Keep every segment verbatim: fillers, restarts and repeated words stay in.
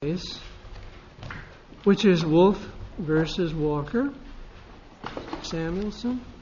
Case, which is Wolf versus Walker. Samuelson.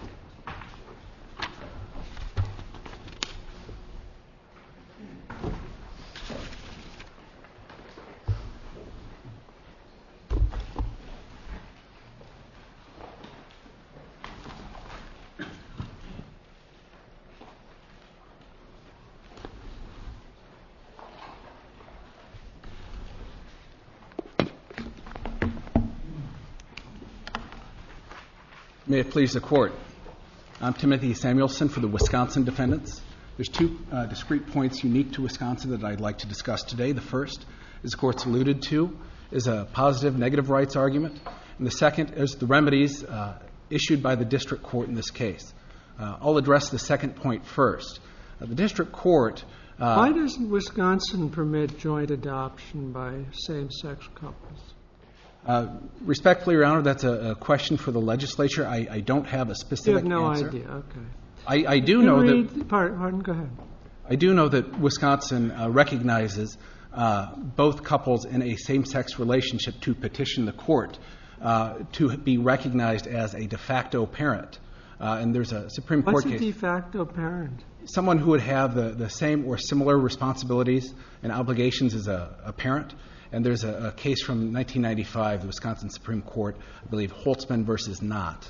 May it please the Court. I'm Timothy Samuelson for the Wisconsin defendants. There's two uh, discrete points unique to Wisconsin that I'd like to discuss today. The first, as the Court's alluded to, is a positive negative rights argument. And the second is the remedies uh, issued by the district court in this case. Uh, I'll address the second point first. Uh, the district court... Uh, Why doesn't Wisconsin permit joint adoption by same-sex couples? Uh, respectfully, Your Honor, that's a, a question for the legislature. I, I don't have a specific answer. You have no answer. idea. Okay. I, I do know read, that. Pardon, pardon, go ahead. I do know that Wisconsin uh, recognizes uh, both couples in a same-sex relationship to petition the court uh, to be recognized as a de facto parent. Uh, and there's a Supreme What's Court a case. de facto parent? Someone who would have the, the same or similar responsibilities and obligations as a, a parent. And there's a, a case from nineteen ninety-five, the Wisconsin Supreme Court, I believe, Holtzman versus Knott.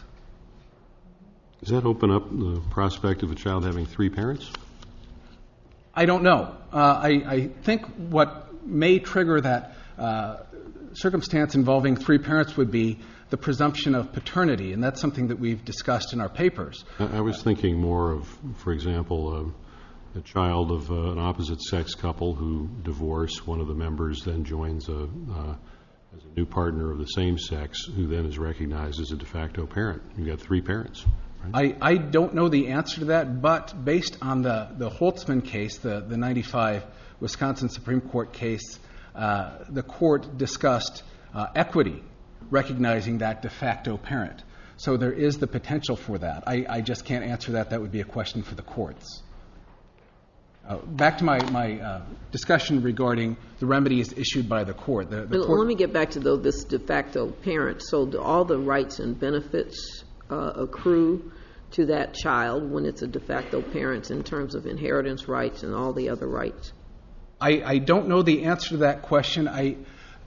Does that open up the prospect of a child having three parents? I don't know. Uh, I, I think what may trigger that uh, circumstance involving three parents would be the presumption of paternity, and that's something that we've discussed in our papers. I, I was thinking more of, for example, uh, a child of uh, an opposite-sex couple who divorce. One of the members then joins a, uh, as a new partner of the same sex, who then is recognized as a de facto parent. You've got three parents. Right? I, I don't know the answer to that, but based on the, the Holtzman case, the, the ninety-five Wisconsin Supreme Court case, uh, the court discussed uh, equity, recognizing that de facto parent. So there is the potential for that. I, I just can't answer that. That would be a question for the courts. Uh, back to my, my uh, discussion regarding the remedies issued by the court. The, the well, court let me get back to though this de facto parent. So do all the rights and benefits uh, accrue to that child when it's a de facto parent in terms of inheritance rights and all the other rights? I, I don't know the answer to that question. I,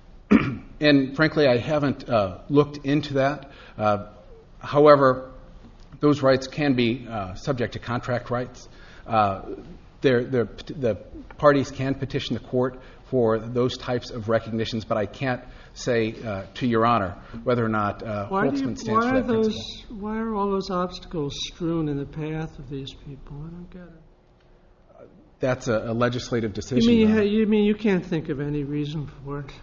and frankly, I haven't uh, looked into that. Uh, however, those rights can be uh, subject to contract rights. Uh, They're, they're, the parties can petition the court for those types of recognitions, but I can't say uh, to Your Honor whether or not uh, why Holtzman you, stands why for are that those, principle. Why are all those obstacles strewn in the path of these people? I don't get it. Uh, that's a, a legislative You decision. mean, uh, you mean you can't think of any reason for it?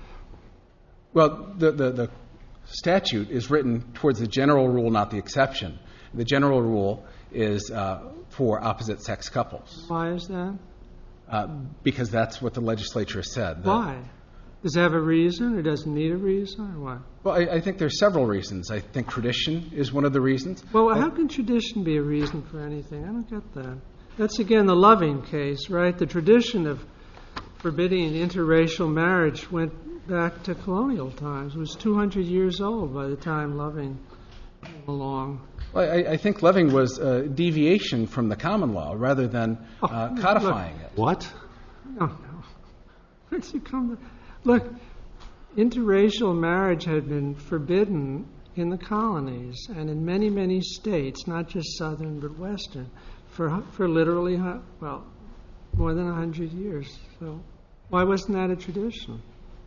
Well, the, the, the statute is written towards the general rule, not the exception. The general rule is uh, for opposite-sex couples. Why is that? Uh, because that's what the legislature said. The, Why? Does it have a reason, or does it need a reason, or what? Well, I, I think there's several reasons. I think tradition is one of the reasons. Well, how can tradition be a reason for anything? I don't get that. That's, again, the Loving case, right? The tradition of forbidding interracial marriage went back to colonial times. It was two hundred years old by the time Loving came along. Well, I, I think Loving was a deviation from the common law rather than uh, oh, codifying look, it. What? No, no. Where'd you come to? Look, interracial marriage had been forbidden in the colonies and in many, many states, not just southern but western, for for literally, well, more than one hundred years. So why wasn't that a tradition?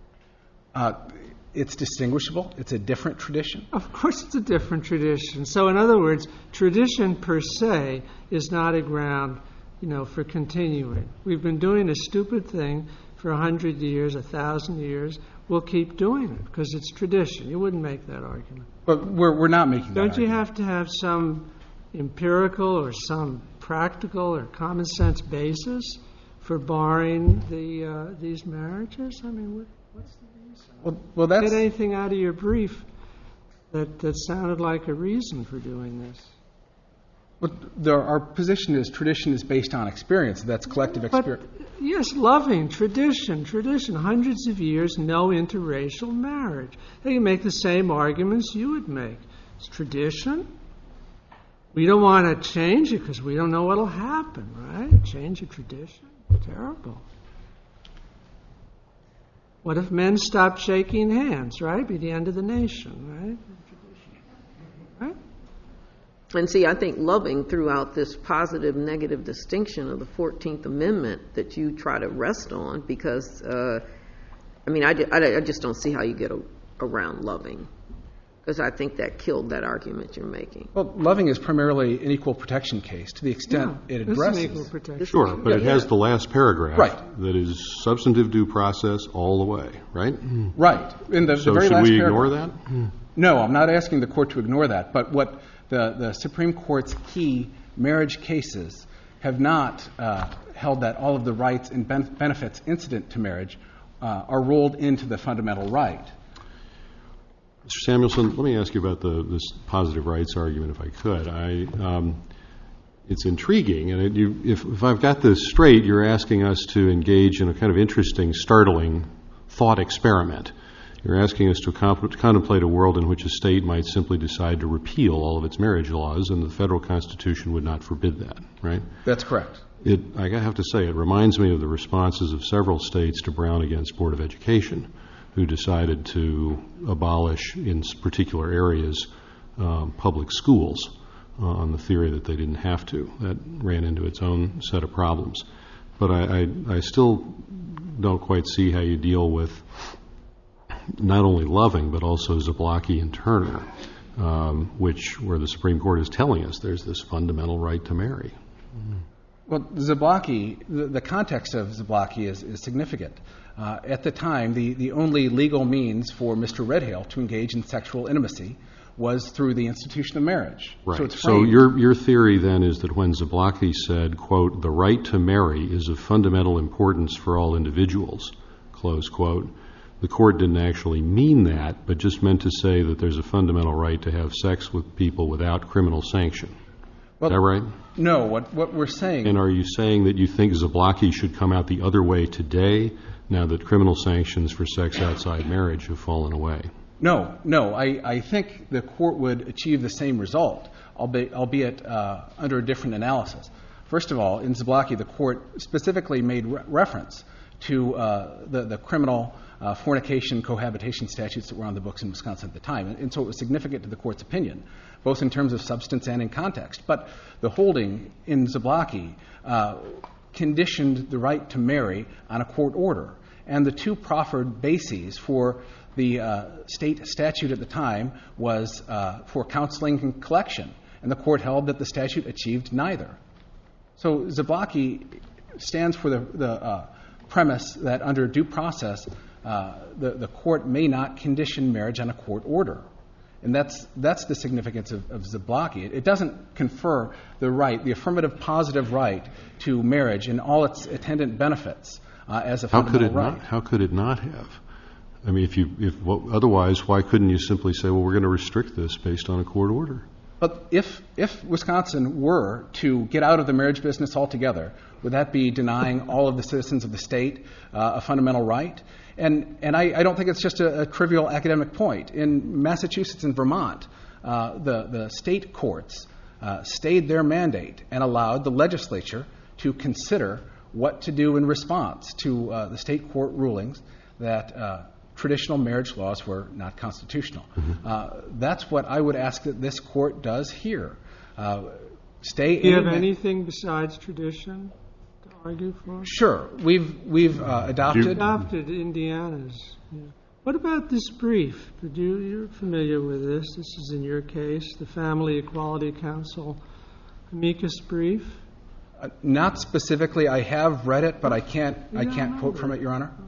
Uh, it's distinguishable. It's a different tradition. Of course it's a different tradition. So in other words, tradition per se is not a ground, you know, for continuing. We've been doing a stupid thing for one hundred years, one thousand years. We'll keep doing it because it's tradition. You wouldn't make that argument. But we're, we're not making that Don't you argument. have to have some empirical or some practical or common sense basis for barring the uh, these marriages? I mean, what, what's the reason? Well, well that's... Get anything out of your brief that, that sounded like a reason for doing this? Well, there, our position is tradition is based on experience. That's collective But, experience. yes, loving, tradition, tradition, hundreds of years, no interracial marriage. They can make the same arguments you would make. It's tradition. We don't want to change it because we don't know what will happen, right? Change a tradition. Terrible. What if men stopped shaking hands, right? Be the end of the nation, right? Right? And see, I think loving throughout this positive negative distinction of the fourteenth Amendment that you try to rest on, because, uh, I mean, I, I, I just don't see how you get a, around loving, because I think that killed that argument you're making. Well, loving is primarily an equal protection case to the extent Yeah, it it's an addresses. equal protection. Sure, but it Yeah. has the last paragraph Right. that is substantive due process all the way, right? Right. In the, So the very should last we paragraph. ignore that? No, I'm not asking the court to ignore that. But what the, the Supreme Court's key marriage cases have not uh, held that all of the rights and ben- benefits incident to marriage uh, are rolled into the fundamental right. Mister Samuelson, let me ask you about the, this positive rights argument, if I could. I, um, it's intriguing, and it, you, if, if I've got this straight, you're asking us to engage in a kind of interesting, startling thought experiment. You're asking us to comp- contemplate a world in which a state might simply decide to repeal all of its marriage laws, and the federal Constitution would not forbid that, right? That's correct. It, I have to say, it reminds me of the responses of several states to Brown against Board of Education, who decided to abolish, in particular areas, um, public schools uh, on the theory that they didn't have to. That ran into its own set of problems. But I, I, I still don't quite see how you deal with not only Loving, but also Zablocki and Turner, um, which where the Supreme Court is telling us there's this fundamental right to marry. Well, Zablocki, the, the context of Zablocki is, is significant. Uh, at the time, the, the only legal means for Mister Redhale to engage in sexual intimacy was through the institution of marriage. Right. So, it's So framed- your your theory then is that when Zablocki said, quote, the right to marry is of fundamental importance for all individuals, close quote, the court didn't actually mean that, but just meant to say that there's a fundamental right to have sex with people without criminal sanction. well, Is that right? No, what, what we're saying... And are you saying that you think Zablocki should come out the other way today, now that criminal sanctions for sex outside marriage have fallen away? No, no. I, I think the court would achieve the same result, albeit, albeit uh, under a different analysis. First of all, in Zablocki, the court specifically made re- reference to uh, the, the criminal uh, fornication cohabitation statutes that were on the books in Wisconsin at the time. And, and so it was significant to the court's opinion, both in terms of substance and in context. But the holding in Zablocki uh, conditioned the right to marry on a court order. And the two proffered bases for the uh, state statute at the time was uh, for counseling and collection. And the court held that the statute achieved neither. So Zablocki stands for the, the uh, premise that under due process, uh, the, the court may not condition marriage on a court order. And that's that's the significance of, of Zablocki. It, it doesn't confer the right, the affirmative positive right to marriage and all its attendant benefits uh, as a How could fundamental it right. not? How could it not have? I mean, if you, if well, otherwise, why couldn't you simply say, well, we're going to restrict this based on a court order? But if if Wisconsin were to get out of the marriage business altogether, would that be denying all of the citizens of the state uh, a fundamental right? And and I, I don't think it's just a, a trivial academic point. In Massachusetts and Vermont, uh, the, the state courts uh, stayed their mandate and allowed the legislature to consider what to do in response to uh, the state court rulings that uh, traditional marriage laws were not constitutional. Mm-hmm. Uh, that's what I would ask that this court does here. Uh, stay. Do you have in- anything besides tradition to argue for? Sure, we've we've uh, adopted. Adopted Indiana's. Yeah. What about this brief? Did you, you're familiar with this. This is in your case, the Family Equality Council amicus brief. Uh, not specifically. I have read it, but I can't. I Yeah, I can't quote remember from it. it, Your Honor.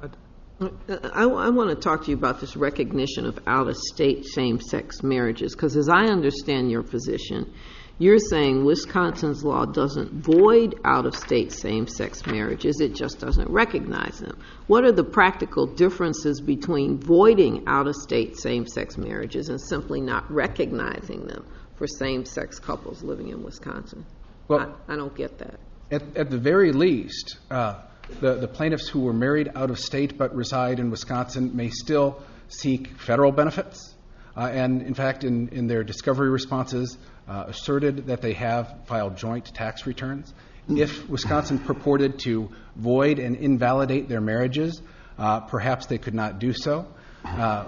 I, I want to talk to you about this recognition of out-of-state same-sex marriages, because as I understand your position, you're saying Wisconsin's law doesn't void out-of-state same-sex marriages, it just doesn't recognize them. What are the practical differences between voiding out-of-state same-sex marriages and simply not recognizing them for same-sex couples living in Wisconsin. Well, I, I don't get that. At, at the very least, uh, the, the plaintiffs who were married out of state but reside in Wisconsin may still seek federal benefits. Uh, and in fact, in, in their discovery responses, uh, asserted that they have filed joint tax returns. If Wisconsin purported to void and invalidate their marriages, uh, perhaps they could not do so. Uh,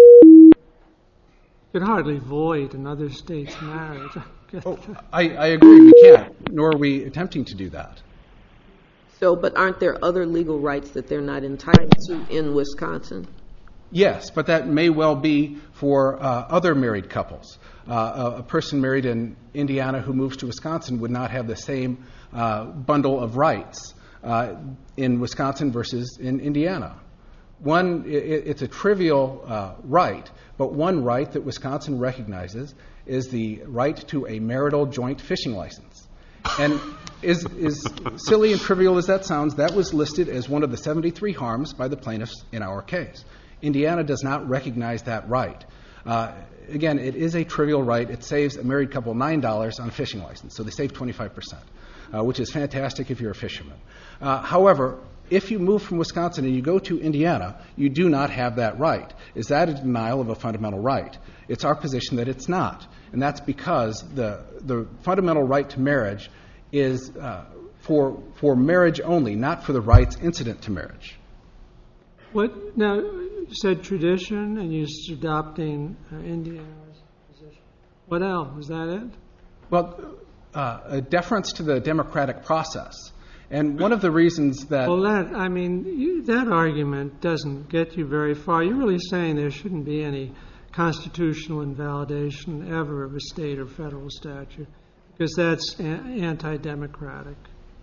could hardly void another state's marriage. oh, I, I agree, we can't, nor are we attempting to do that. So, but aren't there other legal rights that they're not entitled to in Wisconsin? Yes, but that may well be for uh, other married couples. Uh, a, a person married in Indiana who moves to Wisconsin would not have the same uh, bundle of rights uh, in Wisconsin versus in Indiana. One, it, it's a trivial uh, right, but one right that Wisconsin recognizes is the right to a marital joint fishing license. And is, is silly and trivial as that sounds, that was listed as one of the seventy-three harms by the plaintiffs in our case. Indiana does not recognize that right. Uh, again, it is a trivial right. It saves a married couple nine dollars on a fishing license, so they save twenty-five percent, uh, which is fantastic if you're a fisherman. Uh, however, if you move from Wisconsin and you go to Indiana, you do not have that right. Is that a denial of a fundamental right? It's our position that it's not, and that's because the the fundamental right to marriage is uh, for for marriage only, not for the rights incident to marriage. What now? You said tradition, and you're adopting uh, Indiana's position. What else? Was that it? Well, uh, a deference to the democratic process. And one of the reasons that... Well, that, I mean, you, that argument doesn't get you very far. You're really saying there shouldn't be any constitutional invalidation ever of a state or federal statute, because that's a- anti-democratic.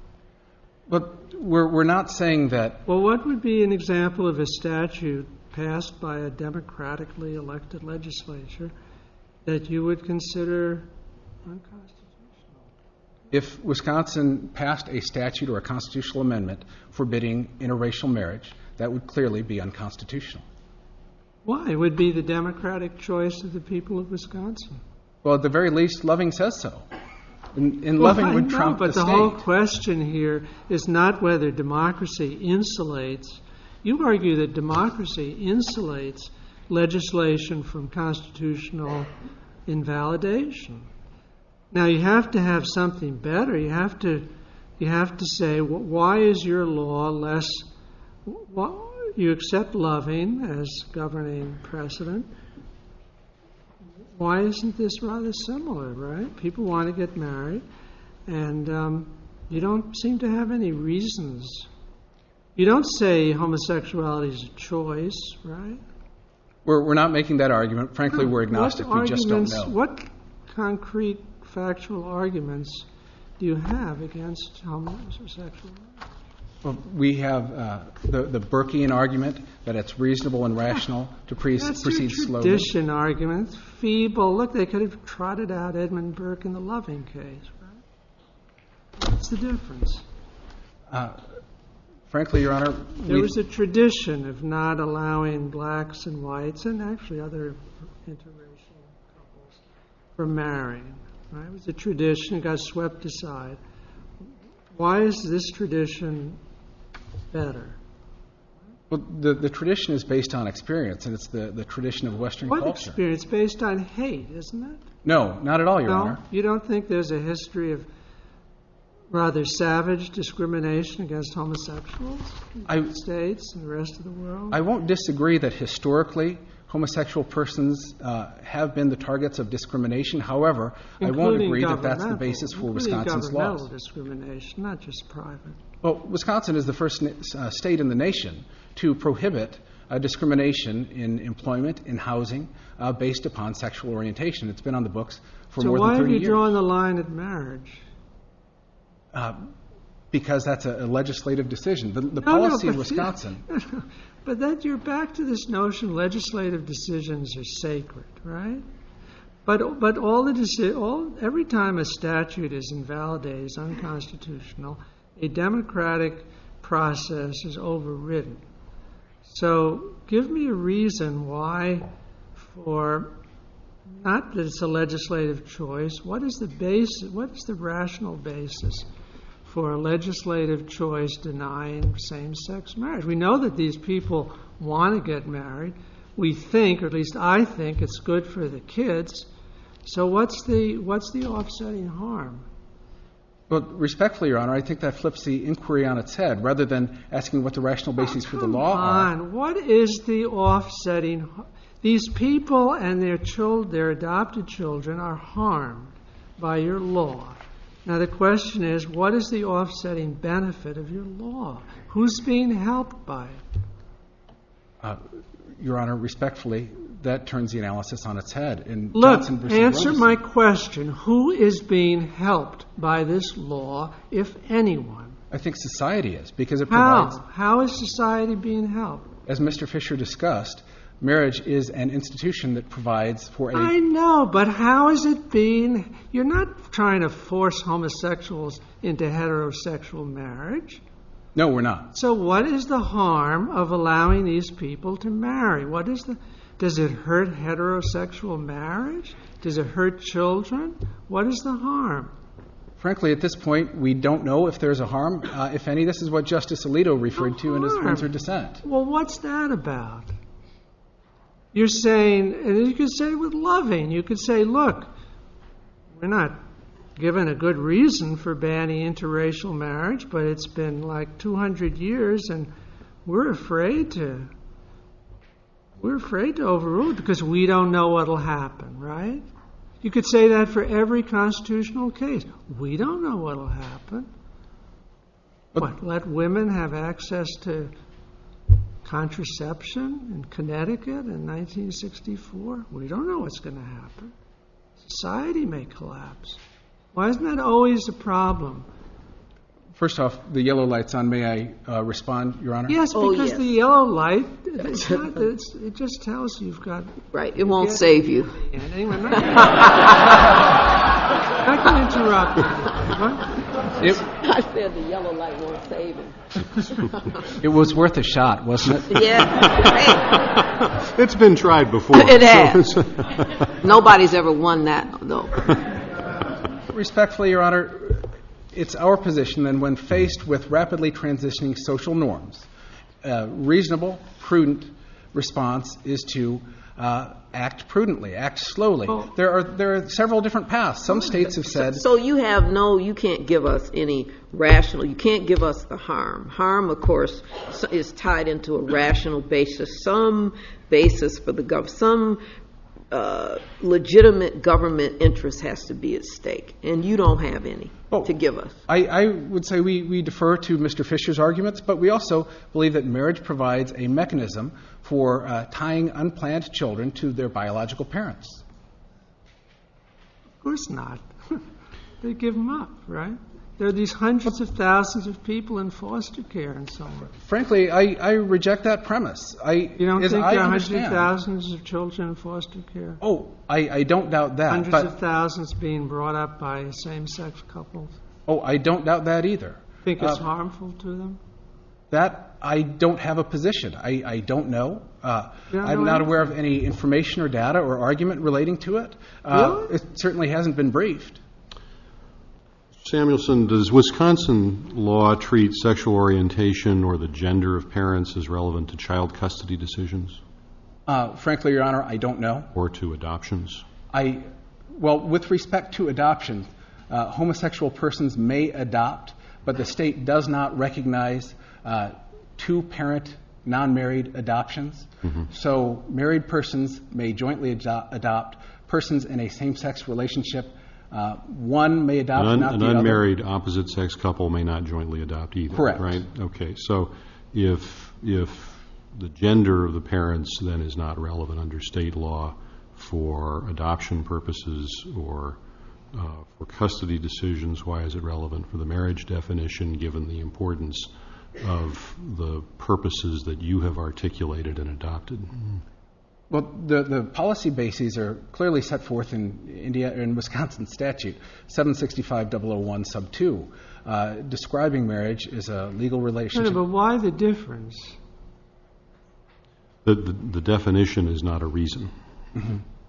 But we're, we're not saying that... Well, what would be an example of a statute passed by a democratically elected legislature that you would consider unconstitutional? If Wisconsin passed a statute or a constitutional amendment forbidding interracial marriage, that would clearly be unconstitutional. Why? It would be the democratic choice of the people of Wisconsin. Well, at the very least, Loving says so. And, and Well, Loving I would know, trump but the the state. whole question here is not whether democracy insulates. You argue that democracy insulates legislation from constitutional invalidation. Now, you have to have something better. You have to, you have to say, wh- why is your law less? Wh- you accept Loving as governing precedent. Why isn't this rather similar, right? People want to get married, and um, you don't seem to have any reasons. You don't say homosexuality is a choice, right? We're, we're not making that argument. Frankly, we're agnostic. What We just don't arguments- know. What concrete factual arguments do you have against homosexuality? Well, we have uh, the, the Burkean argument that it's reasonable and rational to pre- That's proceed your slowly. tradition argument. Feeble. Look, they could have trotted out Edmund Burke in the Loving case, right? What's the difference? Uh, frankly, Your Honor, There we- was a tradition of not allowing blacks and whites and actually other interracial couples from marrying. Right? It was a tradition. It got swept aside. Why is this tradition better? well, the, the tradition is based on experience, and it's the, the tradition of Western What culture. experience? Based on hate, isn't it? No, not at all, Your No? Honor. You don't think there's a history of rather savage discrimination against homosexuals in I- the States and the rest of the world? I won't disagree that historically homosexual persons uh, have been the targets of discrimination. However, I won't Including agree that that's the governmental- basis for including Wisconsin's governmental laws. discrimination, not just private. Well, Wisconsin is the first na- uh, state in the nation to prohibit uh, discrimination in employment, in housing, uh, based upon sexual orientation. It's been on the books for So more why than are thirty you years. drawing the line at marriage? Uh, because that's a, a legislative decision. The, the No, no, policy in but- Wisconsin. But that you're back to this notion legislative decisions are sacred, right? But but all the deci- all every time a statute is invalidated, is unconstitutional, a democratic process is overridden. So give me a reason why, for not that it's a legislative choice. What is the base? What is the rational basis for a legislative choice denying same-sex marriage? We know that these people want to get married. We think, or at least I think, it's good for the kids. So what's the what's the offsetting harm? Well, respectfully, Your Honor, I think that flips the inquiry on its head. Rather than asking what the rational basis oh, for the law on. are. What is the offsetting? These people and their children, their adopted children, are harmed by your law. Now the question is, what is the offsetting benefit of your law? Who's being helped by it? Uh, Your Honor, respectfully, that turns the analysis on its head. In Look, Johnson versus answer Robeson, my question. Who is being helped by this law, if anyone? I think society is, because it How? provides, How is society being helped? as Mister Fisher discussed, marriage is an institution that provides for a... I know, but how is it being... You're not trying to force homosexuals into heterosexual marriage. No, we're not. So what is the harm of allowing these people to marry? What is the... Does it hurt heterosexual marriage? Does it hurt children? What is the harm? Frankly, at this point, we don't know if there's a harm, uh, if any. This is what Justice Alito referred to in his harm. Windsor dissent. Well, what's that about? You're saying, and you could say it with loving. You could say, look, we're not given a good reason for banning interracial marriage, but it's been like two hundred years, and we're afraid to... We're afraid to overrule it because we don't know what will happen, right? You could say that for every constitutional case. We don't know what will happen. But what, let women have access to contraception in Connecticut in nineteen sixty-four? We don't know what's going to happen. Society may collapse. Why isn't that always a problem? First off, the yellow light's on. May I uh, respond, Your Honor? Yes, Oh, because yes. the yellow light, it's not, it's, it just tells you you've got... Right, it won't save you. Anyway, I'm not going to interrupt you. What? It, I said the yellow light won't save him. it was worth a shot, wasn't it? Yeah. It's been tried before. It has. So Nobody's ever won that, though. Respectfully, Your Honor, it's our position that when faced with rapidly transitioning social norms, a reasonable, prudent response is to uh, act prudently, act slowly. Well, there are there are several different paths. Some states have said... So you have no, you can't give us any rational, you can't give us the harm. Harm, of course, is tied into a rational basis, some basis for the government, some uh, legitimate government interest has to be at stake, and you don't have any Oh, to give us. I, I would say we, we defer to Mister Fisher's arguments, but we also believe that marriage provides a mechanism for uh, tying unplanned children to their biological parents. Of course not. They give them up, right? There are these hundreds of thousands of people in foster care and so on. Frankly, I, I reject that premise. I, You don't as think I there are hundreds of understand- thousands of children in foster care? Oh, I, I don't doubt that. Hundreds but, of thousands being brought up by same-sex couples? Oh, I don't doubt that either. Think it's Uh, harmful to them? That, I don't have a position. I, I don't know. Uh, You don't I'm know not anything? aware of any information or data or argument relating to it. Uh, Really? It certainly hasn't been briefed. Samuelson, does Wisconsin law treat sexual orientation or the gender of parents as relevant to child custody decisions Uh, frankly, Your Honor, I don't know. or to adoptions? I, well, with respect to adoption, uh, homosexual persons may adopt, but the state does not recognize uh, two-parent, non-married adoptions. Mm-hmm. So married persons may jointly ado- adopt. Persons in a same-sex relationship, uh, one may adopt, An, un- not an the other. unmarried opposite-sex couple may not jointly adopt either. Correct. Right? Okay. So if if the gender of the parents then is not relevant under state law for adoption purposes or uh, for custody decisions, why is it relevant for the marriage definition, given the importance of the purposes that you have articulated and adopted? Well, the, the policy bases are clearly set forth in India in Wisconsin statute seven sixty-five double oh one sub two, uh, describing marriage as a legal No, relationship. no, but why the difference? The, the, the definition is not a reason.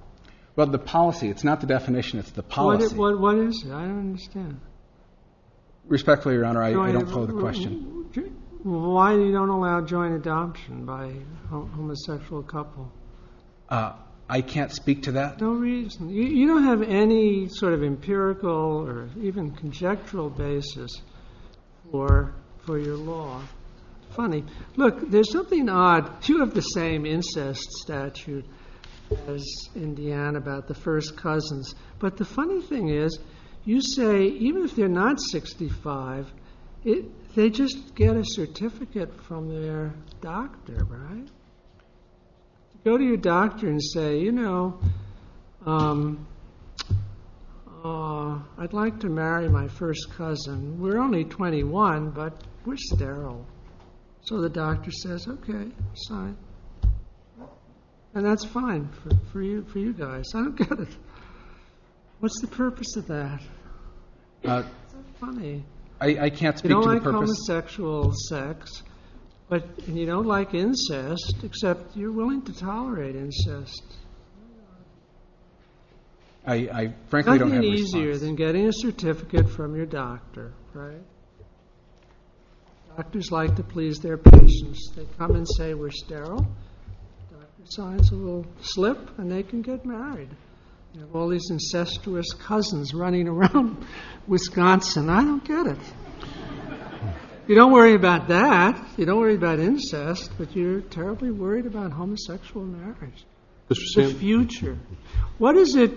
Well, the policy, it's not the definition, it's the policy. What, what, what is it? I don't understand. Respectfully, Your Honor, I, I don't follow the question. Why you don't allow joint adoption by a homosexual couple? Uh, I can't speak to that. No reason. You, you don't have any sort of empirical or even conjectural basis for for your law. Funny. Look, there's something odd. You have the same incest statute as Indiana about the first cousins. But the funny thing is, you say even if they're not sixty-five, it, they just get a certificate from their doctor, right? Go to your doctor and say, you know, um, uh, I'd like to marry my first cousin. We're only twenty-one, but we're sterile. So the doctor says, okay, sign. And that's fine for, for you for you guys. I don't get it. What's the purpose of that? Uh, It's so funny. I, I can't You speak don't to the like purpose. homosexual sex, but and you don't like incest, except you're willing to tolerate incest. I, I frankly don't have Nothing a easier response. than getting a certificate from your doctor, right? Doctors like to please their patients. They come and say, we're sterile. Doctor signs a little slip, and they can get married. You have all these incestuous cousins running around Wisconsin. I don't get it. You don't worry about that. You don't worry about incest, but you're terribly worried about homosexual marriage. Mister The Sam, future. What is it?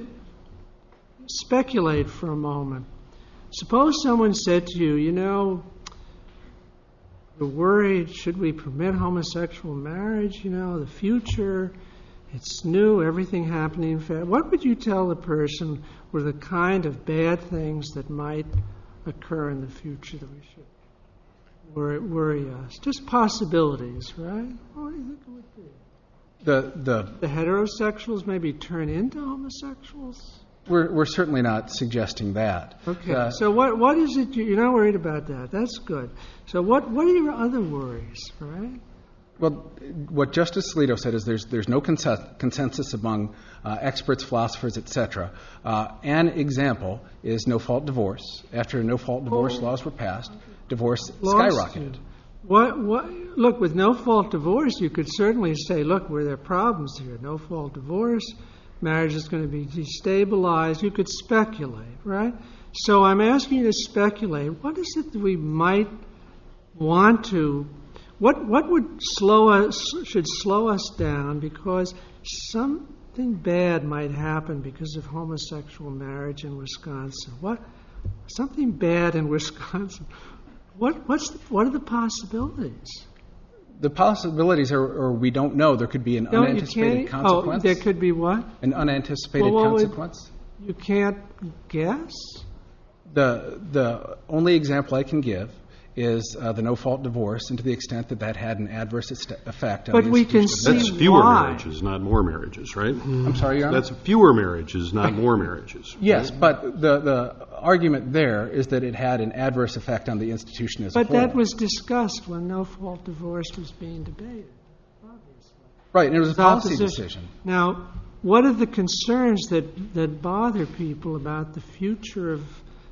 Speculate for a moment. Suppose someone said to you, you know, we're worried, should we permit homosexual marriage? You know, the future, it's new, everything happening fast. What would you tell the person were the kind of bad things that might occur in the future that we should worry, worry us? Just possibilities, right? What do you think it would be? The, the, The heterosexuals maybe turn into homosexuals? we're, we're certainly not suggesting that. Okay. Uh, so what what is it you, you're not worried about that? That's good. So what what are your other worries, right? Well, what Justice Alito said is there's there's no consen- consensus among uh, experts, philosophers, et cetera. Uh, an example is no-fault divorce. After no-fault divorce Oh. laws were passed, divorce Lost skyrocketed. you. What what? Look, with no-fault divorce, you could certainly say, look, were there problems here? No-fault divorce, marriage is going to be destabilized. You could speculate, right? So I'm asking you to speculate. What is it that we might want to? What what would slow us should slow us down because something bad might happen because of homosexual marriage in Wisconsin? What something bad in Wisconsin? What what's the, what are the possibilities? The possibilities are, or we don't know. There could be an No, you unanticipated can't. consequence. Oh, there could be what? An unanticipated Well, what would- consequence. You can't guess. The the only example I can give is uh, the no-fault divorce, and to the extent that that had an adverse est- effect on But the we can institution of see that's fewer why. marriages, not more marriages, right? I'm sorry, Your Honor? That's fewer marriages, not more marriages. Yes, but the, the argument there is that it had an adverse effect on the institution as a But whole. that was discussed when no-fault divorce was being debated. right, and it was a policy Opposition. decision. Now, what are the concerns that, that bother people about the future of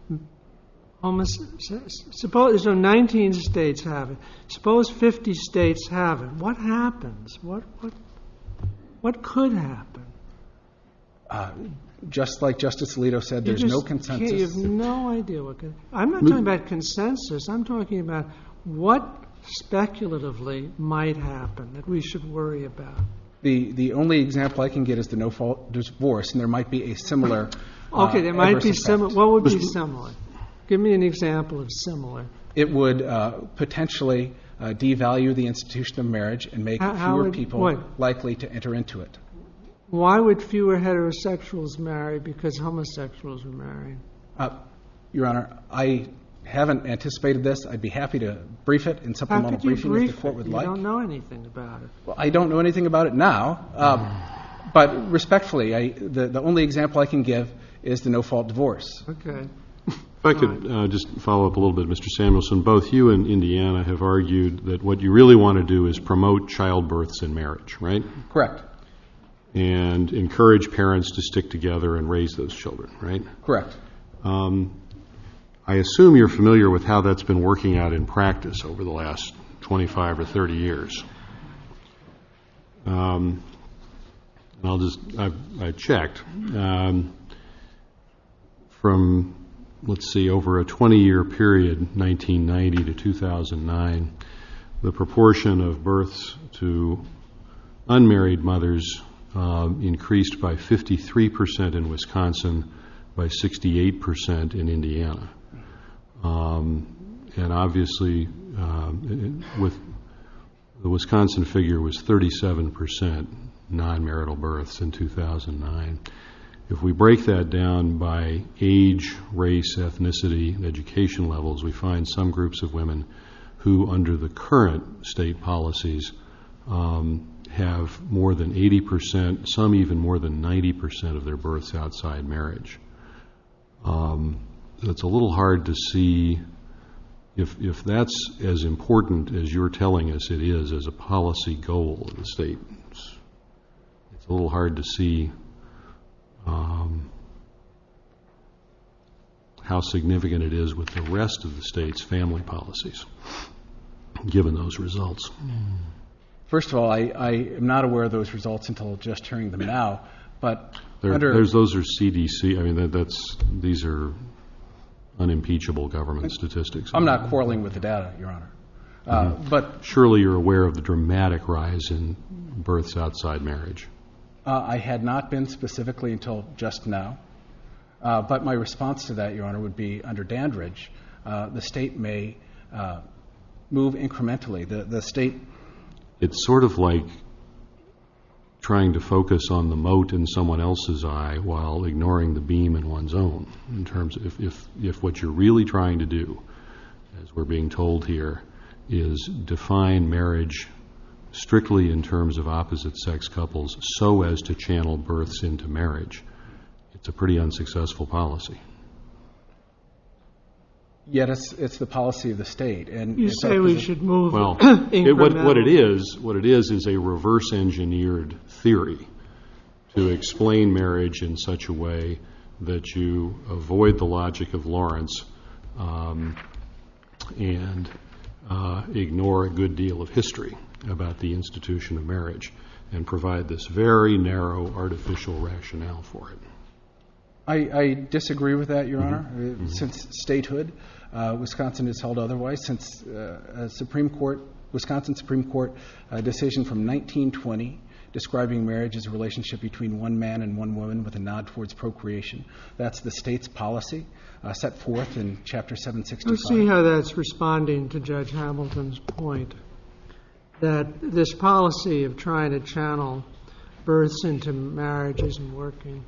homosexuality? Suppose so nineteen states have it. Suppose fifty states have it. What happens? What what what could happen? Uh, just like Justice Alito said, there's you no just can't- consensus. You have no idea what could. I'm not talking about consensus. I'm talking about what speculatively might happen that we should worry about. The the only example I can get is the no-fault divorce, and there might be a similar. Okay, uh, there might adverse be effect. similar. What would be similar? Give me an example of similar. It would uh, potentially uh, devalue the institution of marriage and make How- how fewer would- people what? likely to enter into it. Why would fewer heterosexuals marry because homosexuals were marrying? Uh, Your Honor, I haven't anticipated this. I'd be happy to brief it in How supplemental could you briefing brief if the court it? would You like. don't know anything about it. Well, I don't know anything about it now, um, but respectfully, I, the, the only example I can give is the no-fault divorce. Okay. If I could uh, just follow up a little bit, Mister Samuelson, both you and Indiana have argued that what you really want to do is promote childbirths in marriage, right? Correct. and encourage parents to stick together and raise those children, right? Correct. Um, I assume you're familiar with how that's been working out in practice over the last twenty-five or thirty years. Um, and I'll just, I've, I checked. Um, from, let's see, over a twenty-year period, nineteen ninety to two thousand nine, the proportion of births to unmarried mothers um, increased by fifty-three percent in Wisconsin, by sixty-eight percent in Indiana. Um, and obviously, um, with the Wisconsin figure was thirty-seven percent non-marital births in two thousand nine. If we break that down by age, race, ethnicity, education levels, we find some groups of women who, under the current state policies, um, have more than eighty percent, some even more than ninety percent of their births outside marriage. Um, it's a little hard to see if if that's as important as you're telling us it is as a policy goal in the state. It's, it's a little hard to see um, how significant it is with the rest of the state's family policies, given those results. First of all, I, I am not aware of those results until just hearing them now. But there, under, there's those are C D C. I mean, that, that's these are unimpeachable government statistics. I'm not quarreling with the data, Your Honor. Uh, mm-hmm. But surely you're aware of the dramatic rise in births outside marriage. Uh, I had not been specifically until just now. Uh, but my response to that, Your Honor, would be under Dandridge, uh, the state may uh, move incrementally. The, the state... It's sort of like trying to focus on the mote in someone else's eye while ignoring the beam in one's own, in terms of if, if, if what you're really trying to do, as we're being told here, is define marriage strictly in terms of opposite-sex couples so as to channel births into marriage. It's a pretty unsuccessful policy. Yet it's, it's the policy of the state. And you say we should move well, incrementally. It, what, what it is, what it is, is a reverse-engineered theory to explain marriage in such a way that you avoid the logic of Lawrence um, and uh, ignore a good deal of history about the institution of marriage and provide this very narrow artificial rationale for it. I, I disagree with that, Your Mm-hmm. Honor. Uh, Mm-hmm. Since statehood, uh, Wisconsin has held otherwise. Since uh, a Supreme Court, Wisconsin Supreme Court uh, decision from nineteen twenty describing marriage as a relationship between one man and one woman with a nod towards procreation. That's the state's policy uh, set forth in Chapter seven sixty-five. Let's see how that's responding to Judge Hamilton's point that this policy of trying to channel births into marriage isn't working.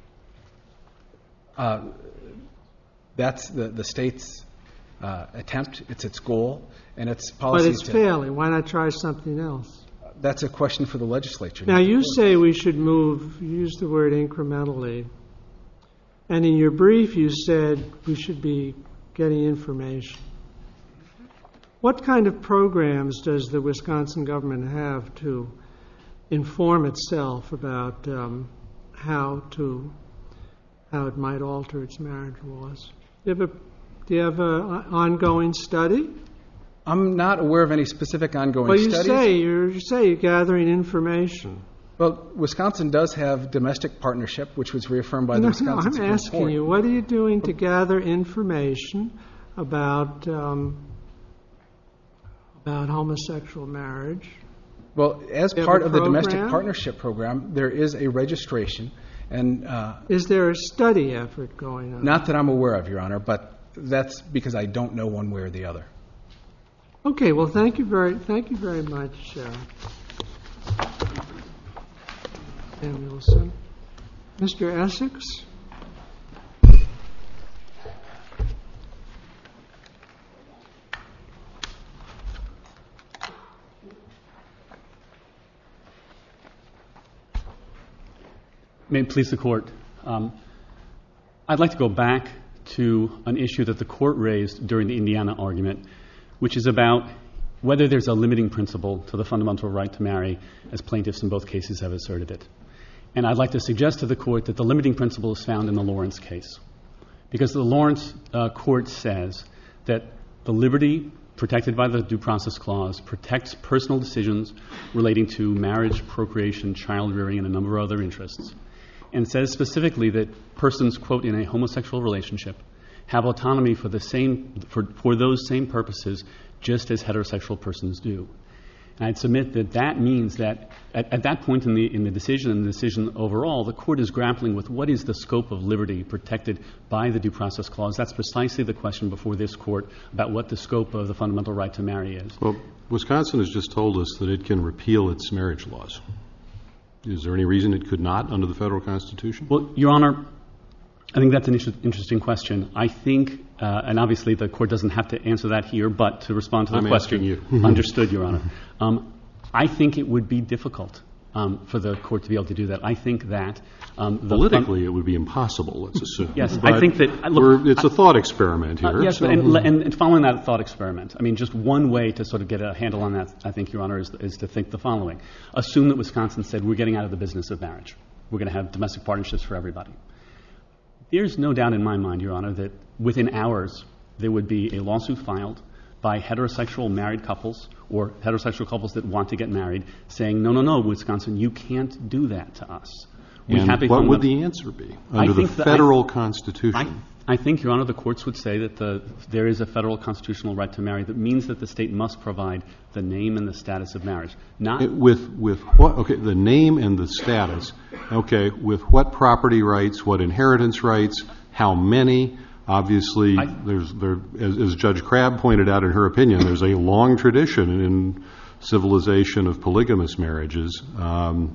Uh, that's the, the state's uh, attempt. It's its goal, and its policy. But it's to, failing. Why not try something else? That's a question for the legislature. Now, you say we should move, you use the word incrementally. And in your brief, you said we should be getting information. What kind of programs does the Wisconsin government have to inform itself about um, how to how it might alter its marriage laws? Do you have a, do you have an ongoing study? I'm not aware of any specific ongoing well, you studies. Say, you're, you say you're gathering information. Well, Wisconsin does have domestic partnership, which was reaffirmed by the no, Wisconsin no, I'm Supreme asking Court. you, what are you doing to gather information about um, about homosexual marriage? Well, as You have part a of the domestic program? partnership program, there is a registration, and uh, Is there a study effort going on? not that I'm aware of, Your Honor, but that's because I don't know one way or the other. Okay. Well, thank you very, thank you very much, uh, Samuelson. Mister Essex. May it please the Court. Um, I'd like to go back to an issue that the Court raised during the Indiana argument, which is about whether there's a limiting principle to the fundamental right to marry, as plaintiffs in both cases have asserted it. And I'd like to suggest to the court that the limiting principle is found in the Lawrence case. Because the Lawrence uh, court says that the liberty protected by the Due Process Clause protects personal decisions relating to marriage, procreation, child rearing, and a number of other interests, and says specifically that persons, quote, in a homosexual relationship have autonomy for the same for, for those same purposes just as heterosexual persons do. And I'd submit that that means that at, at that point in the in the decision and the decision overall, the court is grappling with what is the scope of liberty protected by the Due Process Clause. That's precisely the question before this court about what the scope of the fundamental right to marry is. Well, Wisconsin has just told us that it can repeal its marriage laws. Is there any reason it could not under the federal Constitution? Well, Your Honor, I think that's an inter- interesting question. I think, uh, and obviously the court doesn't have to answer that here, but to respond to the I'm question, asking you. understood, Your Honor. Um, I think it would be difficult um, for the court to be able to do that. I think that um, the politically, it would be impossible. Let's assume. Yes, but I think that look, it's a thought experiment here. Uh, yes, so. but and, and, and following that thought experiment, I mean, just one way to sort of get a handle on that, I think, Your Honor, is, is to think the following: assume that Wisconsin said we're getting out of the business of marriage. We're going to have domestic partnerships for everybody. There's no doubt in my mind, Your Honor, that within hours there would be a lawsuit filed by heterosexual married couples or heterosexual couples that want to get married saying, no, no, no, Wisconsin, you can't do that to us. We and have a what would fundamental- the answer be under the that federal I, Constitution? I, I think, Your Honor, the courts would say that the, there is a federal constitutional right to marry that means that the state must provide the name and the status of marriage. Not It, with with what? Okay, the name and the status. Okay, with what property rights, what inheritance rights, how many? Obviously, I, there's there as, as Judge Crabb pointed out in her opinion, there's a long tradition in civilization of polygamous marriages, um,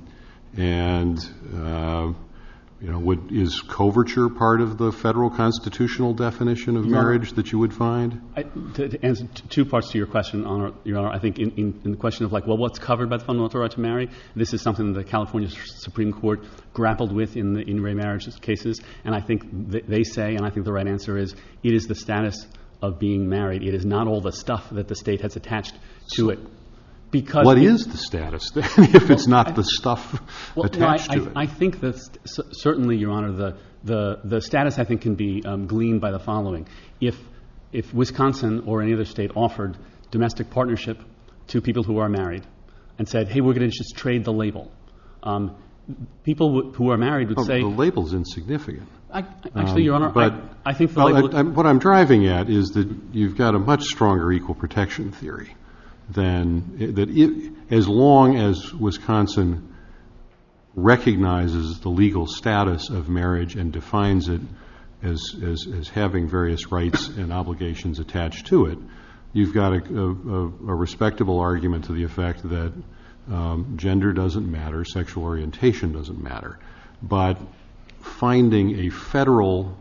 and uh, you know, would, is coverture part of the federal constitutional definition of Your marriage Honor, that you would find? I, to, to answer t- two parts to your question, Honor, Your Honor, I think in, in, in the question of like, well, what's covered by the fundamental right to marry? This is something the California Supreme Court grappled with in the in-ray marriage cases, and I think th- they say, and I think the right answer is, it is the status of being married. It is not all the stuff that the state has attached to it. Because what it, is the status then, if it's not I, the stuff well, attached no, I, to it? I, I think that c- certainly, Your Honor, the, the, the status I think can be um, gleaned by the following. If, if Wisconsin or any other state offered domestic partnership to people who are married and said, hey, we're going to just trade the label, um, people w- who are married would oh, say... The label's insignificant. I, actually, Your Honor, um, but, I, I think the well, label... I, I, what I'm driving at is that you've got a much stronger equal protection theory than that. It, as long as Wisconsin recognizes the legal status of marriage and defines it as, as, as having various rights and obligations attached to it, you've got a, a, a respectable argument to the effect that um, gender doesn't matter, sexual orientation doesn't matter. But finding a federal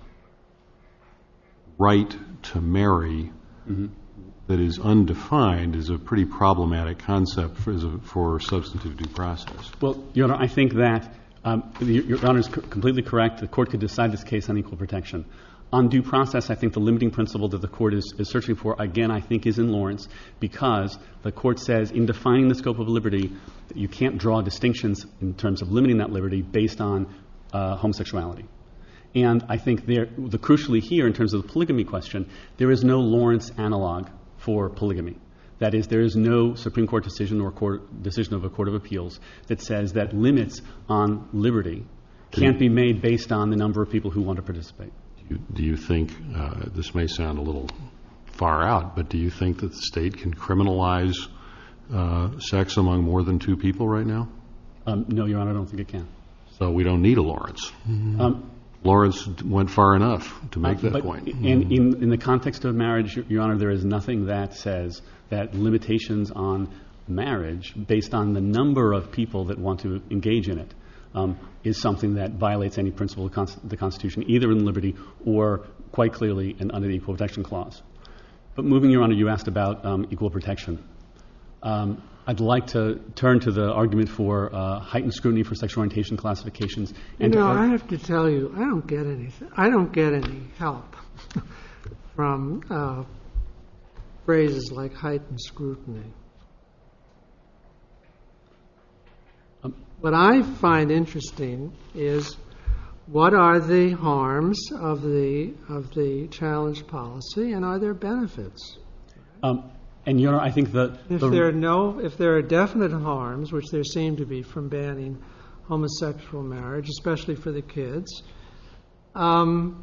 right to marry mm-hmm. that is undefined is a pretty problematic concept for, as a, for substantive due process. Well, Your Honor, I think that um, Your, Your Honor is c- completely correct. The court could decide this case on equal protection. On due process, I think the limiting principle that the court is, is searching for, again, I think is in Lawrence, because the court says in defining the scope of liberty, you can't draw distinctions in terms of limiting that liberty based on uh, homosexuality. And I think there, the crucially here, in terms of the polygamy question, there is no Lawrence analog for polygamy. That is, there is no Supreme Court decision or court, decision of a court of appeals that says that limits on liberty can't be made based on the number of people who want to participate. Do you, do you think, uh, this may sound a little far out, but do you think that the state can criminalize uh, sex among more than two people right now? Um, no, Your Honor, I don't think it can. So we don't need a Lawrence. Mm-hmm. Um, Lawrence went far enough to make uh, that but point. In, in, in the context of marriage, Your Honor, there is nothing that says that limitations on marriage based on the number of people that want to engage in it um, is something that violates any principle of cons- the Constitution, either in liberty or quite clearly in, under the Equal Protection Clause. But moving, Your Honor, you asked about um, equal protection. Um, I'd like to turn to the argument for uh, heightened scrutiny for sexual orientation classifications. And you know, I have to tell you, I don't get anything. I don't get any help from uh, phrases like heightened scrutiny. Um, what I find interesting is what are the harms of the of the challenge policy, and are there benefits? Um, and Your Honor, I think that if the, there are no, if there are definite harms, which there seem to be from banning homosexual marriage, especially for the kids, um,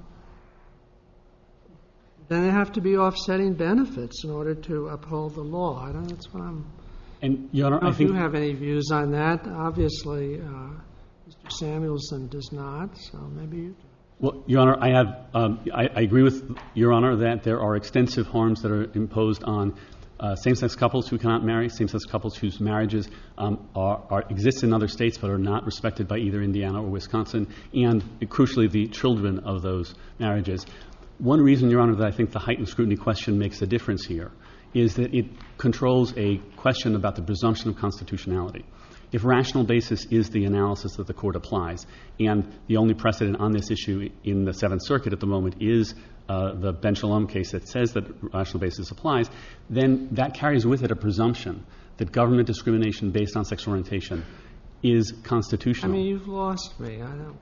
then there have to be offsetting benefits in order to uphold the law. I don't. That's what I'm. and Your Honor, I don't know I if think you have any views on that. Obviously, uh, Mister Samuelson does not. So maybe you. Well, Your Honor, I have. Um, I, I agree with Your Honor that there are extensive harms that are imposed on uh, same-sex couples who cannot marry, same-sex couples whose marriages um, are, are exist in other states but are not respected by either Indiana or Wisconsin, and crucially, the children of those marriages. One reason, Your Honor, that I think the heightened scrutiny question makes a difference here is that it controls a question about the presumption of constitutionality. If rational basis is the analysis that the court applies, and the only precedent on this issue in the Seventh Circuit at the moment is uh, the Ben Shalom case that says that rational basis applies, then that carries with it a presumption that government discrimination based on sexual orientation is constitutional. I mean, you've lost me. I don't.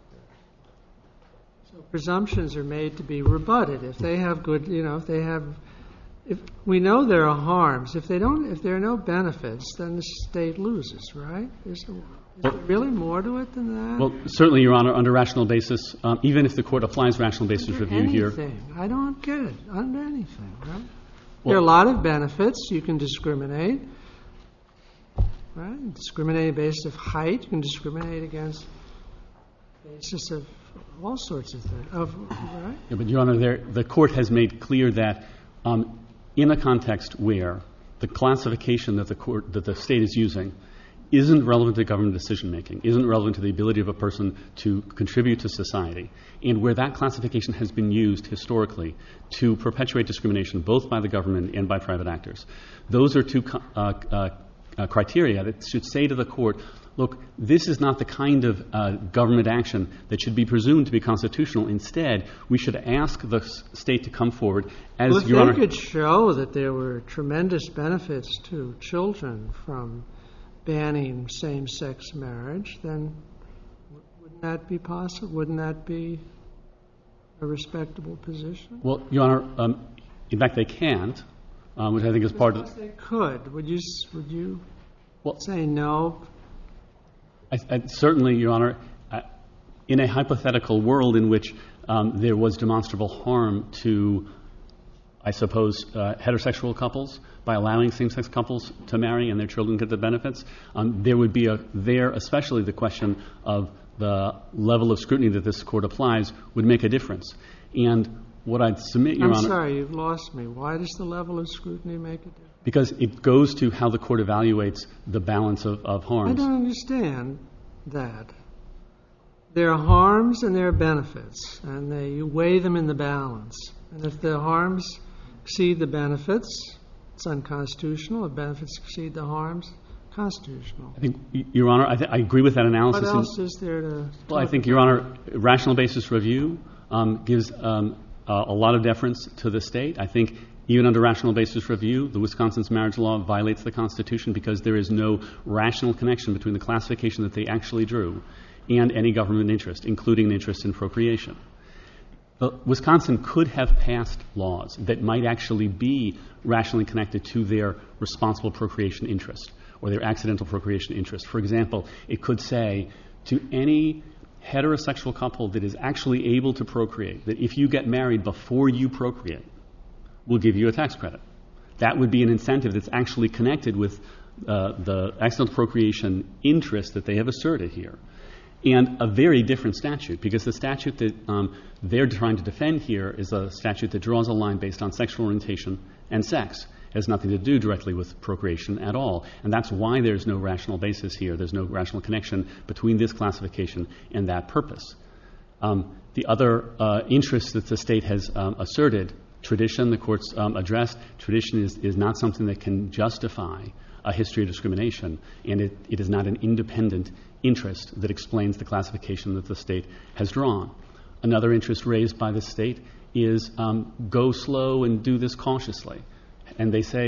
So presumptions are made to be rebutted. If they have good, you know, if they have, if we know there are harms, if they don't, if there are no benefits, then the state loses, right? Is there, is Well- there really more to it than that? Well, certainly, Your Honor, under rational basis, um, even if the court applies rational basis Under review here, anything. I don't get it. Under anything, right? There are a lot of benefits. You can discriminate, right? Discriminate based of height. You can discriminate against basis of all sorts of things. Of, right? Yeah, but Your Honor, there, the court has made clear that um, in a context where the classification that the court, that the state is using, isn't relevant to government decision making, isn't relevant to the ability of a person to contribute to society, and where that classification has been used historically to perpetuate discrimination both by the government and by private actors, those are two uh, uh, uh, criteria that should say to the court, look, this is not the kind of uh, government action that should be presumed to be constitutional. Instead, we should ask the s- state to come forward as Well, if Your they Honor. could show that there were tremendous benefits to children from banning same-sex marriage, then wouldn't that be possible? Wouldn't that be a respectable position? Well, Your Honor, um, in fact, they can't, um, which I think is part of. If they could, would you s- would you Well, say no? I, I, certainly, Your Honor, uh, in a hypothetical world in which um, there was demonstrable harm to, I suppose, uh, heterosexual couples by allowing same-sex couples to marry and their children get the benefits, um, there would be a there, especially the question of the level of scrutiny that this court applies would make a difference. And what I'd submit, Your I'm Honor, sorry, you've lost me. Why does the level of scrutiny make a difference? because it goes to how the court evaluates the balance of, of harms. I don't understand that. There are harms and there are benefits, and they, you weigh them in the balance. And if the harms exceed the benefits, it's unconstitutional. If benefits exceed the harms, constitutional. I think, y- Your Honor, I, th- I agree with that analysis. What and- else is there to... Well, I talk think, about? Your Honor, rational basis review um, gives um, uh, a lot of deference to the state. I think even under rational basis review, the Wisconsin's marriage law violates the Constitution because there is no rational connection between the classification that they actually drew and any government interest, including an interest in procreation. Uh, Wisconsin could have passed laws that might actually be rationally connected to their responsible procreation interest or their accidental procreation interest. For example, it could say to any heterosexual couple that is actually able to procreate that if you get married before you procreate, we'll give you a tax credit. That would be an incentive that's actually connected with uh, the accidental procreation interest that they have asserted here. And a very different statute, because the statute that um, they're trying to defend here is a statute that draws a line based on sexual orientation and sex. It has nothing to do directly with procreation at all. And that's why there's no rational basis here. There's no rational connection between this classification and that purpose. Um, the other uh, interests that the state has um, asserted, tradition, the courts um, addressed, tradition is, is not something that can justify a history of discrimination, and it, it is not an independent interest that explains the classification that the state has drawn. Another interest raised by the state is um, go slow and do this cautiously. And they say,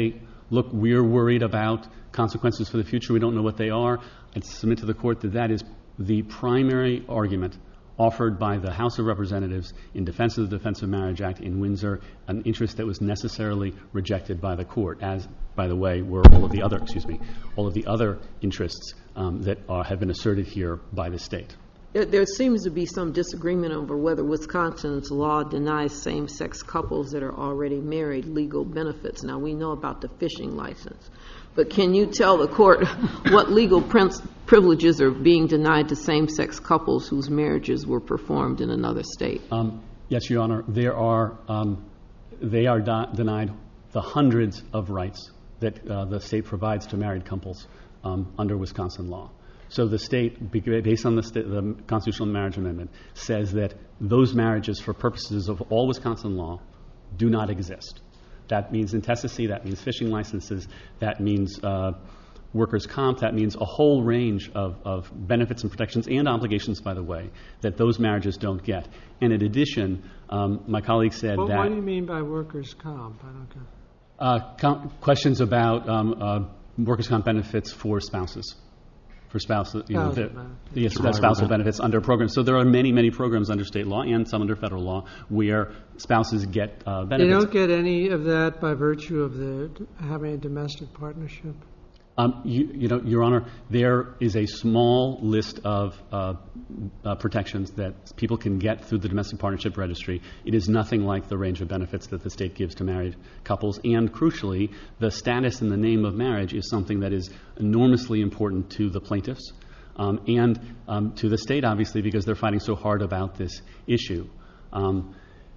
look, we're worried about consequences for the future, we don't know what they are, I'd submit to the court that that is the primary argument offered by the House of Representatives in defense of the Defense of Marriage Act in Windsor, an interest that was necessarily rejected by the court, as, by the way, were all of the other, excuse me, all of the other interests um, that are, have been asserted here by the state. There, there seems to be some disagreement over whether Wisconsin's law denies same-sex couples that are already married legal benefits. Now, we know about the fishing license, but can you tell the court what legal prin- privileges are being denied to same-sex couples whose marriages were performed in another state? Um, yes, Your Honor. There are, um, they are de- denied the hundreds of rights that uh, the state provides to married couples um, under Wisconsin law. So the state, based on the, sta- the Constitutional Marriage Amendment, says that those marriages for purposes of all Wisconsin law do not exist. That means intestacy, that means fishing licenses, that means uh, workers' comp, that means a whole range of, of benefits and protections and obligations, by the way, that those marriages don't get. And in addition, um, my colleague said well, that... What do you mean by workers' comp? I don't get uh, com- Questions about um, uh, workers' comp benefits for spouses. For spousal, you know, the, yes, spousal benefits. benefits under programs. So there are many, many programs under state law and some under federal law where spouses get uh, benefits. They don't get any of that by virtue of the having a domestic partnership? Um, you, you know, Your Honor, there is a small list of uh, uh, protections that people can get through the domestic partnership registry. It is nothing like the range of benefits that the state gives to married couples. And crucially, the status and the name of marriage is something that is enormously important to the plaintiffs um, and um, to the state, obviously, because they're fighting so hard about this issue. Um,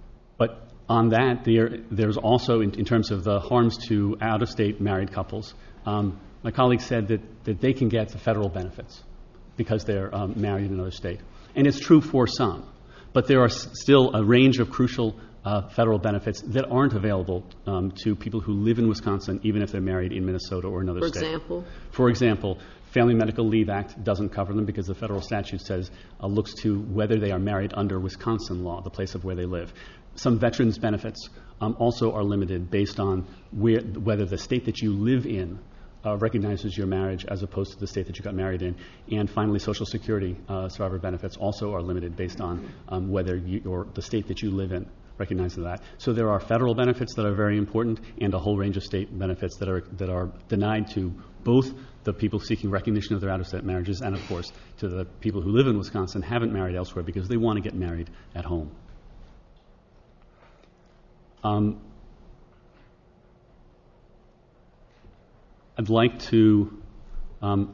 but on that, there, there's also, in, in terms of the harms to out-of-state married couples, um, my colleague said that, that they can get the federal benefits because they're um, married in another state. And it's true for some. But there are s- still a range of crucial uh, federal benefits that aren't available um, to people who live in Wisconsin, even if they're married in Minnesota or another For state. example? For example, Family Medical Leave Act doesn't cover them because the federal statute says uh, looks to whether they are married under Wisconsin law, the place of where they live. Some veterans' benefits um, also are limited based on where, whether the state that you live in Uh, recognizes your marriage as opposed to the state that you got married in. And finally, Social Security uh, survivor benefits also are limited based on um, whether you, or the state that you live in recognizes that. So there are federal benefits that are very important and a whole range of state benefits that are that are denied to both the people seeking recognition of their out-of-state marriages and, of course, to the people who live in Wisconsin, haven't married elsewhere because they want to get married at home. Um, I'd like to um,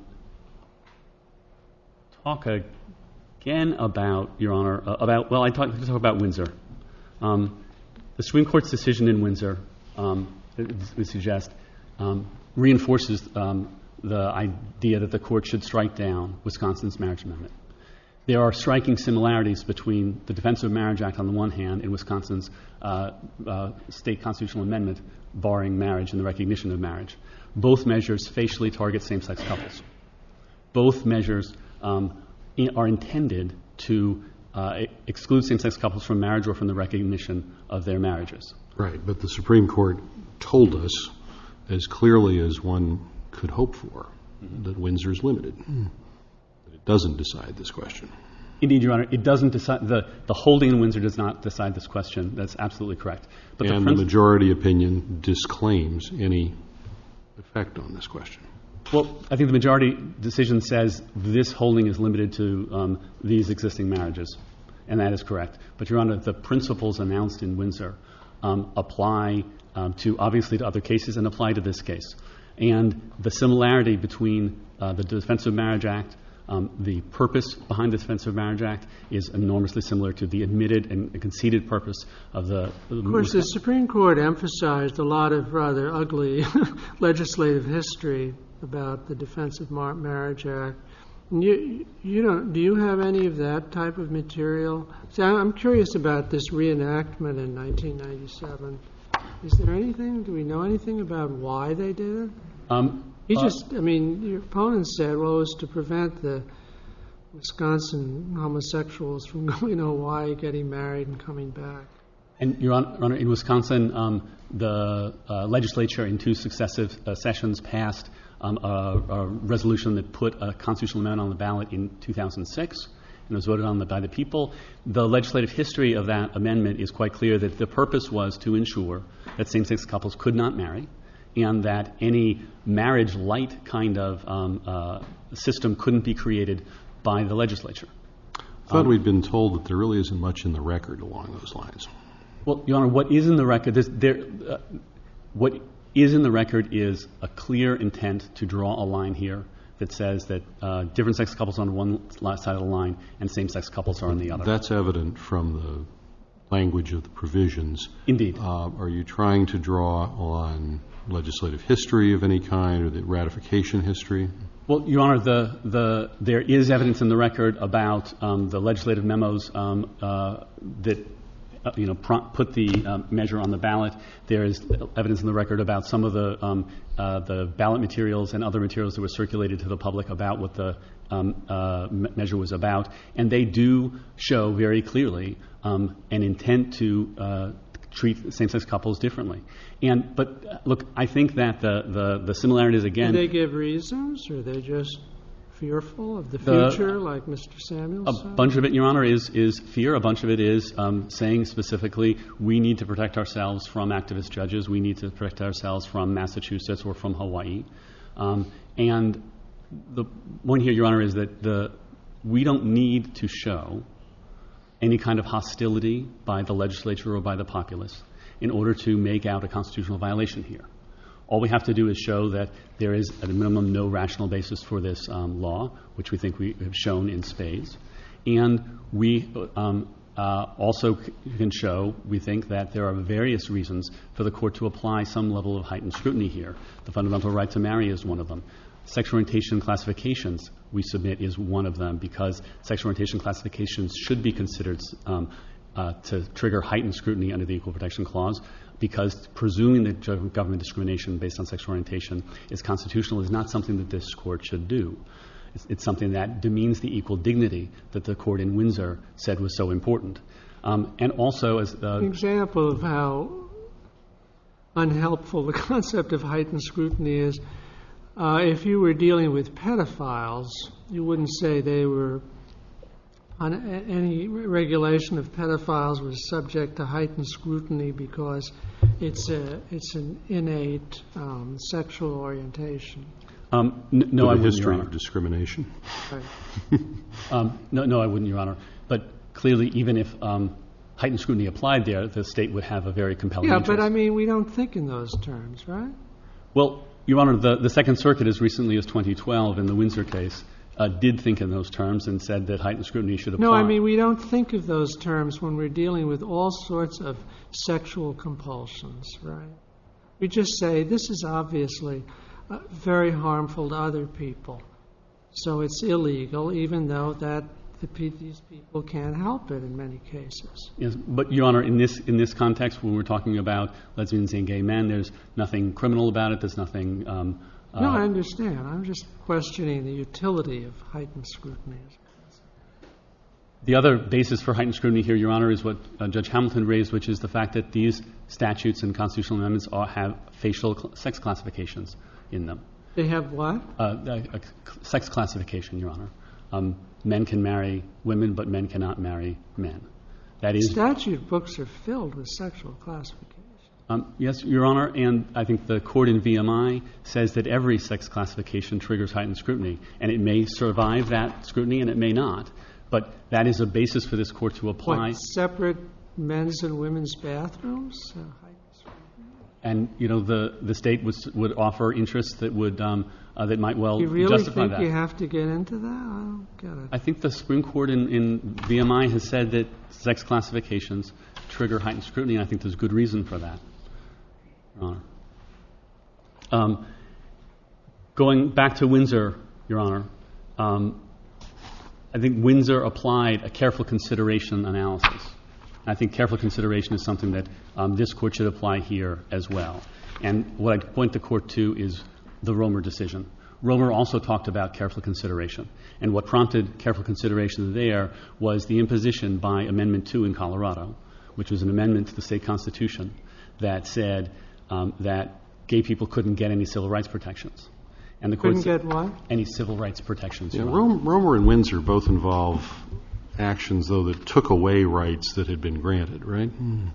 talk again about, Your Honor, uh, about, well, I'd talk, talk about Windsor. Um, the Supreme Court's decision in Windsor, um, we suggest, um, reinforces um, the idea that the court should strike down Wisconsin's marriage amendment. There are striking similarities between the Defense of Marriage Act on the one hand and Wisconsin's uh, uh, state constitutional amendment barring marriage and the recognition of marriage. Both measures facially target same-sex couples. Both measures um, in, are intended to uh, exclude same-sex couples from marriage or from the recognition of their marriages. Right, but the Supreme Court told us as clearly as one could hope for mm-hmm. that Windsor is limited. Mm. That it doesn't decide this question. Indeed, Your Honor, it doesn't decide. The, the holding in Windsor does not decide this question. That's absolutely correct. But and the, the majority opinion disclaims any effect on this question. Well, I think the majority decision says this holding is limited to um, these existing marriages, and that is correct. But, Your Honor, the principles announced in Windsor um, apply um, to, obviously, to other cases and apply to this case. And the similarity between uh, the Defense of Marriage Act, um, the purpose behind the Defense of Marriage Act is enormously similar to the admitted and conceded purpose of the... Of course, the Supreme Court emphasized a lot of rather ugly legislative history about the Defense of Mar- Marriage Act. And you, you don't, do you have any of that type of material? See, I'm curious about this reenactment in nineteen ninety-seven. Is there anything, do we know anything about why they did it? Um, He uh, just, I mean, your opponent said, well, it was to prevent the Wisconsin homosexuals from going to Hawaii, getting married, and coming back. And, Your Honor, in Wisconsin, um, the uh, legislature in two successive uh, sessions passed um, a, a resolution that put a constitutional amendment on the ballot in two thousand six, and was voted on the, by the people. The legislative history of that amendment is quite clear that the purpose was to ensure that same-sex couples could not marry, and that any marriage-light kind of um, uh, system couldn't be created by the legislature. I thought um, we'd been told that there really isn't much in the record along those lines. Well, Your Honor, what is in the record, this, there, uh, what is in the record is a clear intent to draw a line here that says that uh, different sex couples are on one side of the line and same-sex couples are on the other. That's evident from the language of the provisions. Indeed. Uh, are you trying to draw on legislative history of any kind or the ratification history? Well, Your Honor, the, the, there is evidence in the record about um, the legislative memos um, uh, that uh, you know pr- put the um, measure on the ballot. There is evidence in the record about some of the um, uh, the ballot materials and other materials that were circulated to the public about what the um, uh, me- measure was about, and they do show very clearly um, an intent to uh, treat same-sex couples differently. And but uh, look, I think that the the, the similarities again. Do they give reasons, or are they just fearful of the The- future, like Mister Samuels A said? bunch of it, Your Honor, is is fear. A bunch of it is um, saying specifically, we need to protect ourselves from activist judges. We need to protect ourselves from Massachusetts or from Hawaii. Um, and the point here, Your Honor, is that the we don't need to show any kind of hostility by the legislature or by the populace in order to make out a constitutional violation here. All we have to do is show that there is, at a minimum, no rational basis for this um, law, which we think we have shown in spades. And we um, uh, also c- can show, we think, that there are various reasons for the court to apply some level of heightened scrutiny here. The fundamental right to marry is one of them. Sexual orientation classifications, we submit, is one of them, because sexual orientation classifications should be considered um, uh, to trigger heightened scrutiny under the Equal Protection Clause, because presuming that government discrimination based on sexual orientation is constitutional is not something that this court should do. It's, it's something that demeans the equal dignity that the court in Windsor said was so important. Um, and also, as uh, An example of how unhelpful the concept of heightened scrutiny is, uh, if you were dealing with pedophiles, you wouldn't say they were on a- any regulation of pedophiles was subject to heightened scrutiny because it's a it's an innate um, sexual orientation. um, n- no, I With a wouldn't, Your history Honor. of discrimination. Right. Um, no, no, I wouldn't, Your Honor. But clearly, even if um, heightened scrutiny applied there, the state would have a very compelling Yeah, interest. but I mean, we don't think in those terms, right? Well, Your Honor, the, the Second Circuit, as recently as twenty twelve in the Windsor case, uh, did think in those terms and said that heightened scrutiny should apply. No, I mean, we don't think of those terms when we're dealing with all sorts of sexual compulsions, right? We just say, this is obviously uh, very harmful to other people, so it's illegal, even though that the, pe- these people can't help it in many cases. Yes, but Your Honor, in this in this context, when we're talking about lesbians and gay men, there's nothing criminal about it. There's nothing. Um, uh, No, I understand. I'm just questioning the utility of heightened scrutiny. The other basis for heightened scrutiny here, Your Honor, is what uh, Judge Hamilton raised, which is the fact that these statutes and constitutional amendments are, have facial cl- sex classifications in them. They have what? Uh, a, a sex classification, Your Honor. Um, men can marry women, but men cannot marry men. That is Statute books are filled with sexual classification. Um, yes, Your Honor, and I think the court in V M I says that every sex classification triggers heightened scrutiny, and it may survive that scrutiny and it may not, but that is a basis for this court to apply. What, separate men's and women's bathrooms? Uh, heightened scrutiny? And, you know, the, the state would, would offer interests that would uh, uh, that might well You really justify think that. you have to get into that? I don't get it. I think the Supreme Court in, in V M I has said that sex classifications trigger heightened scrutiny, and I think there's good reason for that, Your Honor. Um, going back to Windsor, Your Honor, um, I think Windsor applied a careful consideration analysis. I think careful consideration is something that um, this court should apply here as well. And what I'd point the court to is the Romer decision. Romer also talked about careful consideration. And what prompted careful consideration there was the imposition by Amendment two in Colorado, which was an amendment to the state constitution that said um, that gay people couldn't get any civil rights protections. And the court Couldn't said get what? any civil rights protections. Yeah, Your Honor. Rom- Romer and Windsor both involve actions, though, that took away rights that had been granted, right? Mm.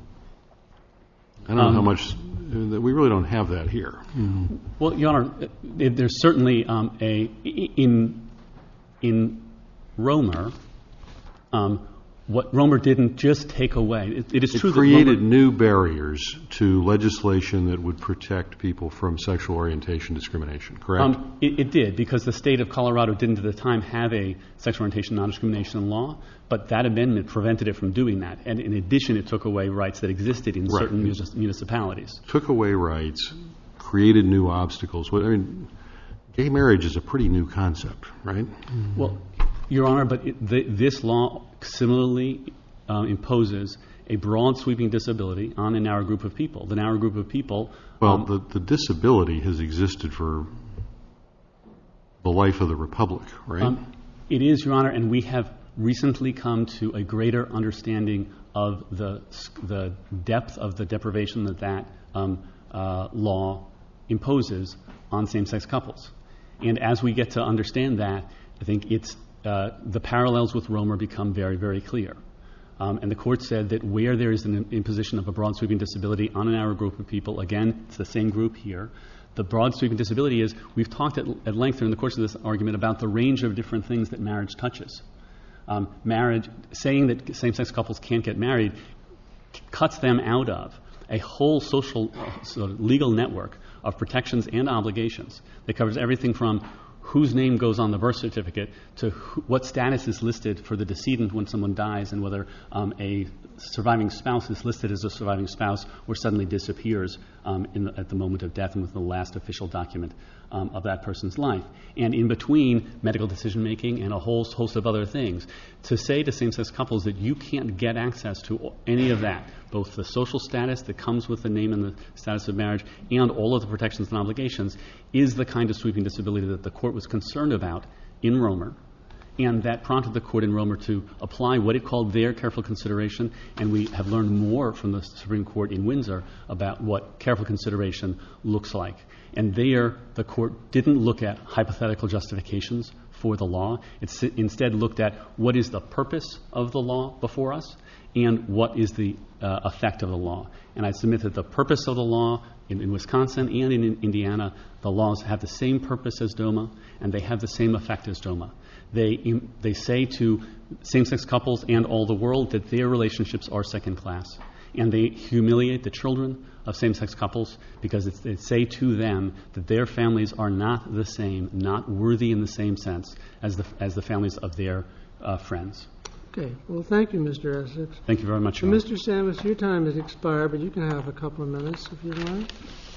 I don't know Um, how much, uh, we really don't have that here. Mm. Well, Your Honor, it, there's certainly um, a in in Romer. Um, what Romer didn't just take away. It, it is It true created that Romer, new barriers to legislation that would protect people from sexual orientation discrimination, correct? Um, it, it did, because the state of Colorado didn't at the time have a sexual orientation non-discrimination law, but that amendment prevented it from doing that. And in addition, it took away rights that existed in Right. certain munici- municipalities. Took away rights, created new obstacles. Well, I mean, gay marriage is a pretty new concept, right? Well, Your Honor, but it, the, this law similarly uh, imposes a broad sweeping disability on a narrow group of people. The narrow group of people... Well, um, the, the disability has existed for the life of the Republic, right? Um, it is, Your Honor, and we have recently come to a greater understanding of the the depth of the deprivation that that um, uh, law imposes on same-sex couples. And as we get to understand that, I think it's uh, the parallels with Romer become very, very clear. Um, and the court said that where there is an imposition of a broad sweeping disability on a narrow group of people, again, it's the same group here, the broad sweeping disability is, we've talked at, at length during the course of this argument about the range of different things that marriage touches. Um, marriage, saying that same-sex couples can't get married c- cuts them out of a whole social, uh, sort of legal network of protections and obligations that covers everything from whose name goes on the birth certificate to who, what status is listed for the decedent when someone dies, and whether um, a surviving spouse is listed as a surviving spouse or suddenly disappears um, in the, at the moment of death and with the last official document um, of that person's life. And in between, medical decision-making and a whole host of other things. To say to same-sex couples that you can't get access to any of that, both the social status that comes with the name and the status of marriage and all of the protections and obligations, is the kind of sweeping disability that the court was concerned about in Romer, and that prompted the court in Romer to apply what it called their careful consideration, and we have learned more from the Supreme Court in Windsor about what careful consideration looks like. And there, the court didn't look at hypothetical justifications for the law. It instead looked at what is the purpose of the law before us and what is the uh, effect of the law. And I submit that the purpose of the law in, in Wisconsin and in, in Indiana, the laws have the same purpose as DOMA, and they have the same effect as DOMA. They, im, they say to same-sex couples and all the world that their relationships are second class. And they humiliate the children of same-sex couples because it's, they say to them that their families are not the same, not worthy in the same sense as the, as the families of their uh, friends. Okay. Well, thank you, Mister Essex. Thank you very much, So, Your Honor. Mister Samus, your time has expired, but you can have a couple of minutes if you want.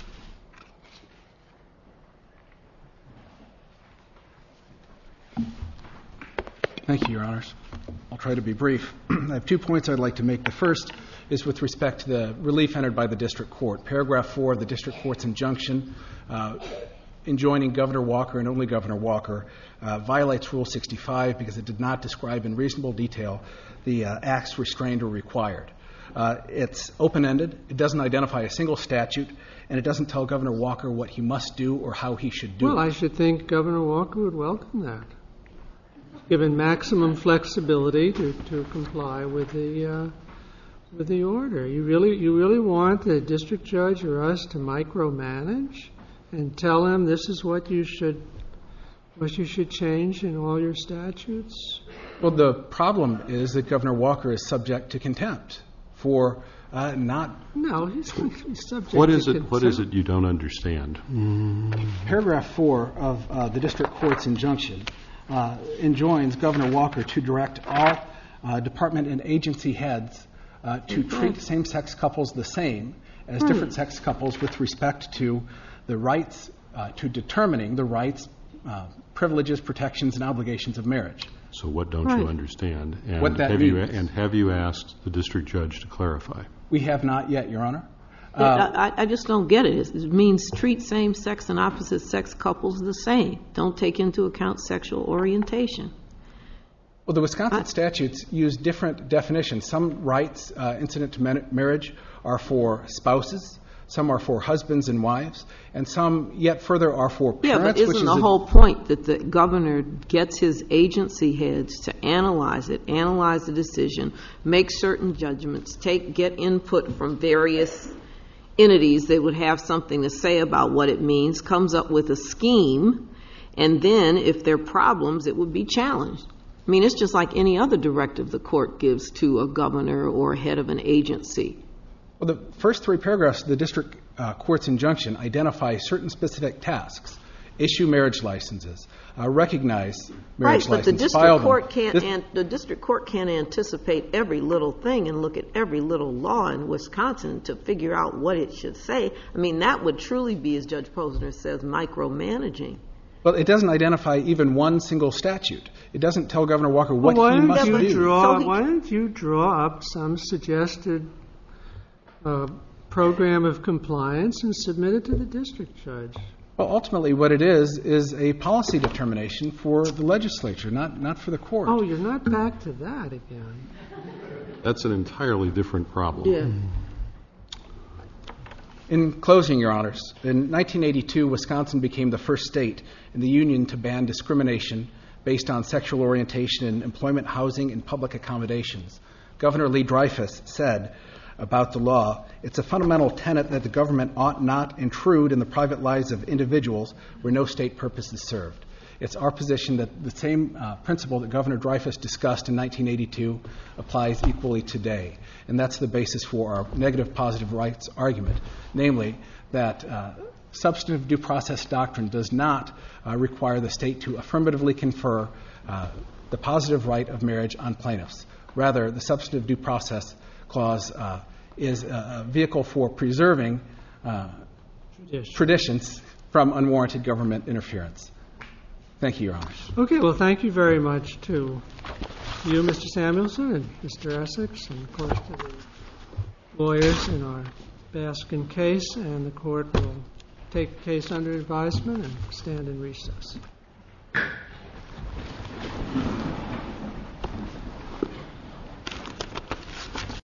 Thank you, Your Honors. I'll try to be brief. I have two points I'd like to make. The first is with respect to the relief entered by the district court. Paragraph four of the district court's injunction uh, enjoining Governor Walker and only Governor Walker uh, violates Rule sixty-five because it did not describe in reasonable detail the uh, acts restrained or required. Uh, it's open-ended. It doesn't identify a single statute, and it doesn't tell Governor Walker what he must do or how he should do Well, it. I should think Governor Walker would welcome that, given maximum flexibility to, to comply with the uh, with the order. You really you really want the district judge or us to micromanage and tell him this is what you should what you should change in all your statutes? Well, the problem is that Governor Walker is subject to contempt for uh, not. No, he's, he's subject What to is it? What is consent. it you don't understand? Paragraph four of uh, the district court's injunction uh, enjoins Governor Walker to direct all uh, department and agency heads uh, to treat same-sex couples the same as Right. different sex couples with respect to the rights, uh, to determining the rights, uh, privileges, protections, and obligations of marriage. So what don't Right. you understand? And What that have you means. and have you asked the district judge to clarify? We have not yet, Your Honor. I, I just don't get it. It means treat same-sex and opposite-sex couples the same. Don't take into account sexual orientation. Well, the Wisconsin I- statutes use different definitions. Some rights uh, incident to man- marriage are for spouses, some are for husbands and wives, and some yet further are for Yeah, parents. but which isn't is the a- whole point that the governor gets his agency heads to analyze it, analyze the decision, make certain judgments, take, get input from various entities that would have something to say about what it means, comes up with a scheme, and then if there are problems, it would be challenged. I mean, it's just like any other directive the court gives to a governor or head of an agency. Well, the first three paragraphs of the district uh, court's injunction identify certain specific tasks: issue marriage licenses, uh, recognize marriage Right, but the license, file district them. court can't, This- an- the district court can't anticipate every little thing and look at every little law in Wisconsin to figure out what it should say. I mean, that would truly be, as Judge Posner says, micromanaging. Well, it doesn't identify even one single statute. It doesn't tell Governor Walker what well, why he don't must you do. draw? So he- why don't you draw up some suggested uh, program of compliance and submit it to the district judge? Well, ultimately, what it is is a policy determination for the legislature, not not for the court. Oh, you're not back to that again. That's an entirely different problem. Yeah. In closing, Your Honors, in nineteen eighty-two, Wisconsin became the first state in the Union to ban discrimination based on sexual orientation in employment, housing, and public accommodations. Governor Lee Dreyfus said about the law, "It's a fundamental tenet that the government ought not intrude in the private lives of individuals where no state purpose is served." It's our position that the same uh, principle that Governor Dreyfus discussed in nineteen eighty-two applies equally today. And that's the basis for our negative positive rights argument, namely that uh, substantive due process doctrine does not uh, require the state to affirmatively confer uh, the positive right of marriage on plaintiffs. Rather, the substantive due process clause uh, is a a vehicle for preserving uh, Tradition. traditions from unwarranted government interference. Thank you, Your Honors. Okay, well, thank you very much to you, Mister Samuelson, and Mister Essex, and of course to the lawyers in our Baskin case, and the court will take the case under advisement and stand in recess.